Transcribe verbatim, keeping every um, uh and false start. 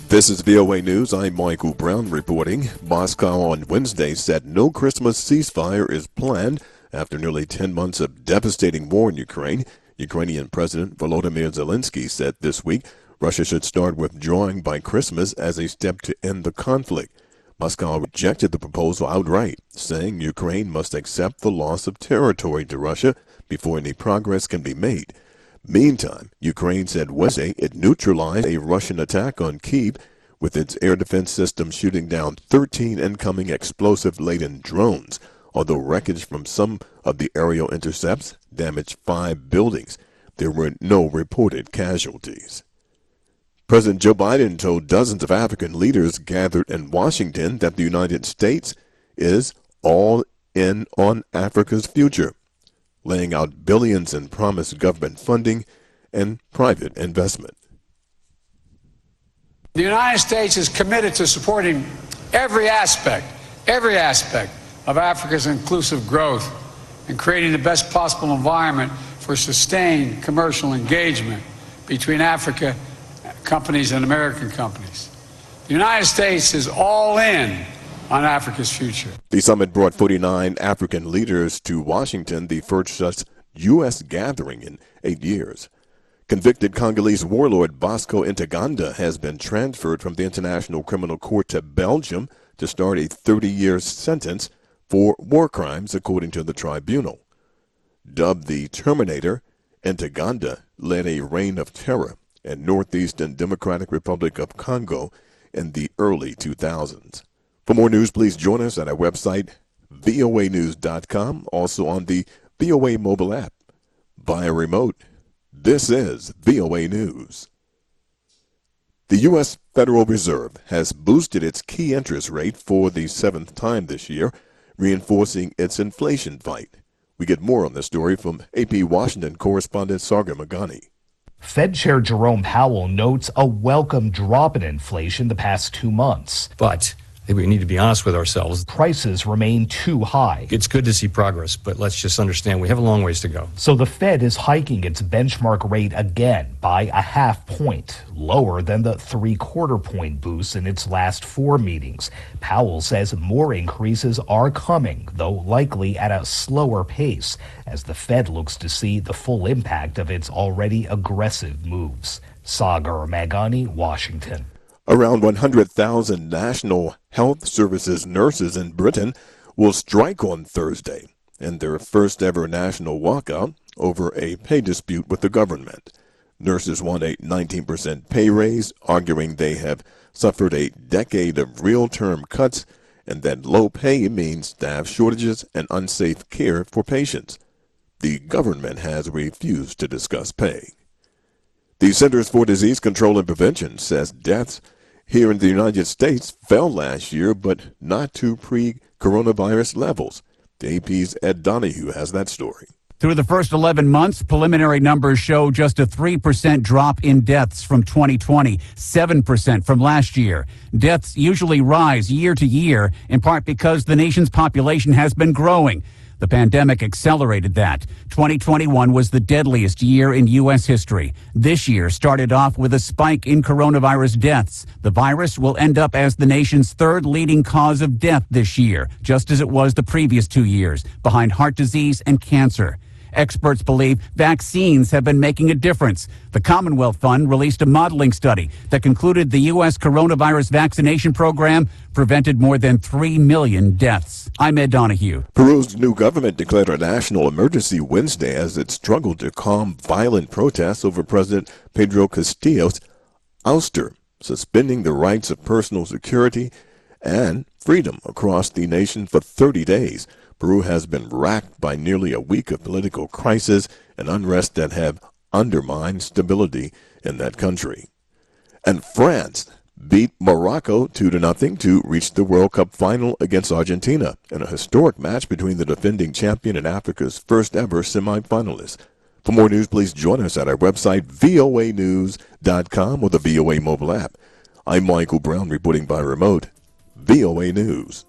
This is V O A News. I'm Michael Brown reporting. Moscow on Wednesday said no Christmas ceasefire is planned after nearly ten months of devastating war in Ukraine. Ukrainian President Volodymyr Zelensky said this week Russia should start withdrawing by Christmas as a step to end the conflict. Moscow rejected the proposal outright, saying Ukraine must accept the loss of territory to Russia before any progress can be made. Meantime, Ukraine said Wednesday it neutralized a Russian attack on Kyiv with its air defense system shooting down thirteen incoming explosive-laden drones, although wreckage from some of the aerial intercepts damaged five buildings. There were no reported casualties. President Joe Biden told dozens of African leaders gathered in Washington that the United States is all in on Africa's future, laying out billions in promised government funding and private investment. The United States is committed to supporting every aspect, every aspect of Africa's inclusive growth and creating the best possible environment for sustained commercial engagement between Africa companies and American companies. The United States is all in on Africa's future. The summit brought forty-nine African leaders to Washington, the first such U S gathering in eight years. Convicted Congolese warlord Bosco Ntaganda has been transferred from the International Criminal Court to Belgium to start a thirty-year sentence for war crimes, according to the tribunal. Dubbed the Terminator, Ntaganda led a reign of terror in northeastern Democratic Republic of Congo in the early two thousands. For more news, please join us at our website, V O A news dot com, also on the V O A mobile app. Via remote, this is V O A News. The U S Federal Reserve has boosted its key interest rate for the seventh time this year, reinforcing its inflation fight. We get more on this story from A P Washington correspondent Sagar Magani. Fed Chair Jerome Powell notes a welcome drop in inflation the past two months. But I think we need to be honest with ourselves. Prices remain too high. It's good to see progress, but let's just understand we have a long ways to go. So the Fed is hiking its benchmark rate again by a half point, lower than the three-quarter point boost in its last four meetings. Powell says more increases are coming, though likely at a slower pace, as the Fed looks to see the full impact of its already aggressive moves. Sagar Magani, Washington. Around one hundred thousand National Health Services nurses in Britain will strike on Thursday in their first ever national walkout over a pay dispute with the government. Nurses want a nineteen percent pay raise, arguing they have suffered a decade of real-term cuts and that low pay means staff shortages and unsafe care for patients. The government has refused to discuss pay. The Centers for Disease Control and Prevention says deaths here in the United States fell last year, but not to pre-coronavirus levels. The A P's Ed Donahue has that story. Through the first eleven months, preliminary numbers show just a three percent drop in deaths from twenty twenty, seven percent from last year. Deaths usually rise year to year, in part because the nation's population has been growing. The pandemic accelerated that. twenty twenty-one was the deadliest year in U S history. This year started off with a spike in coronavirus deaths. The virus will end up as the nation's third leading cause of death this year, just as it was the previous two years, behind heart disease and cancer. Experts believe vaccines have been making a difference. The Commonwealth Fund released a modeling study that concluded the U S coronavirus vaccination program prevented more than three million deaths. I'm Ed Donahue. Peru's new government declared a national emergency Wednesday as it struggled to calm violent protests over President Pedro Castillo's ouster, suspending the rights of personal security and freedom across the nation for thirty days. Peru has been racked by nearly a week of political crisis and unrest that have undermined stability in that country. And France beat Morocco two to nothing to reach the World Cup final against Argentina in a historic match between the defending champion and Africa's first ever semifinalists. For more news, please join us at our website, V O A news dot com or the V O A mobile app. I'm Michael Brown reporting by remote, V O A News.